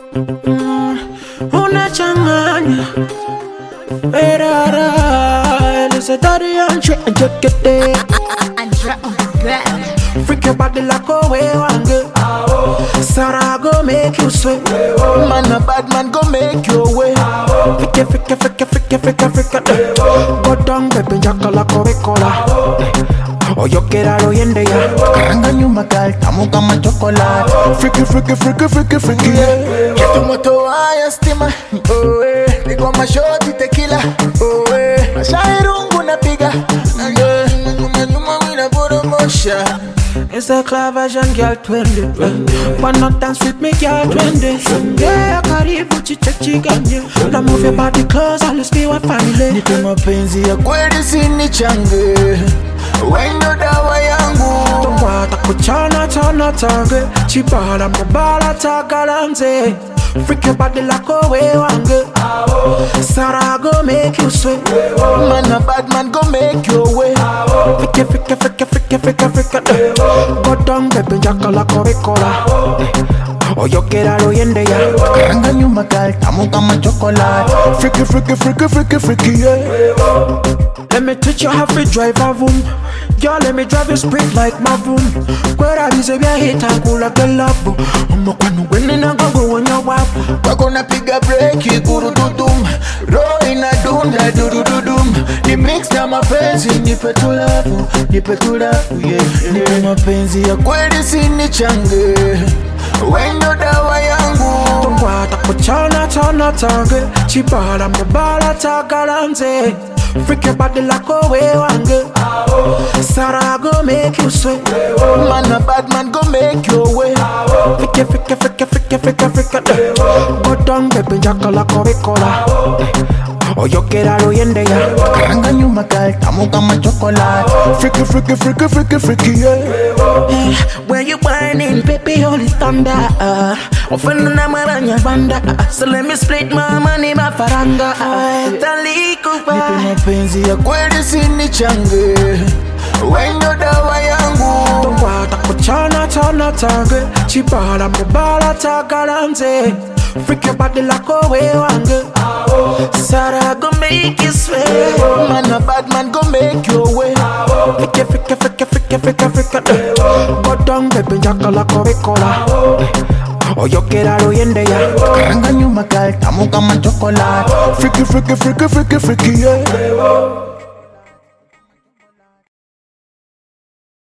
Unachanganya erara Elizadari anche njekete Andra on the ground. Freak your body like a way wange Sarah go make you sweat. Man a bad man go make you away. Frika go down baby njaka like a wekola Oyo quiero yende ya Karanga nyuma gal tamu kama chocolate. Freaky yeah. Kitu moto haya stima. Oh eh. Niko mashoti tequila. Oh eh. Mashairungu napiga. Nyuma wina boromosha. It's a clever version, girl, 20. Wanna dance with me, girl, 20. Yeah, karibu chichachiganye. Now move your body close, I'll be one family. Nipe mapenzi ya kweli sinichange. Wendo dawa yangu. Wata kuchana chana tage. Chibala mbala tagalanze. Freak your body like a way wange. Sarah go make you sweat. Man a bad man go make you away. Frika go down baby njaka like a wekola Oyo quiero yende ya Karanga nyuma gal tamu kama chocolate. Freaky yeah. Let me teach you how to drive a vroom. Girl, let me drive you sprint like my vroom. Kwera bize bia hita kula kelabu. Umo kwanu wene na gango wanya wapu. Wako napiga breki kurududum. Roho inadunda durududum. Ni mix na mapenzi nipe tulavu yeah. Nipe mapenzi ya kweli sinichange. Wendo dawa yangu. Wata kuchana chana tage. Chibala mbala tagalanze. Freak your body like a way wange. Sarah go make you sweat. Man a bad man go make you away. Frika go down baby njaka like a wekola Oyo quiero yende ya Karanga nyuma gal tamu kama chocolate. Freaky yeah. Where you whining, baby, holy thunder. Often na maranya banda. So let me split my money, my faranga. Nipe mapenzi ya kweli sinichange. Wendo dawa yangu. Wata kuchana chana tage. Chibala mbala tagalanze. Freak your body like a way wange. Sarah go make you sweat. Man a bad man go make you away. Frika go down baby njaka like a wekola Oyo quiero yende ya Karanga nyuma gal tamu kama chocolate. Freaky yeah.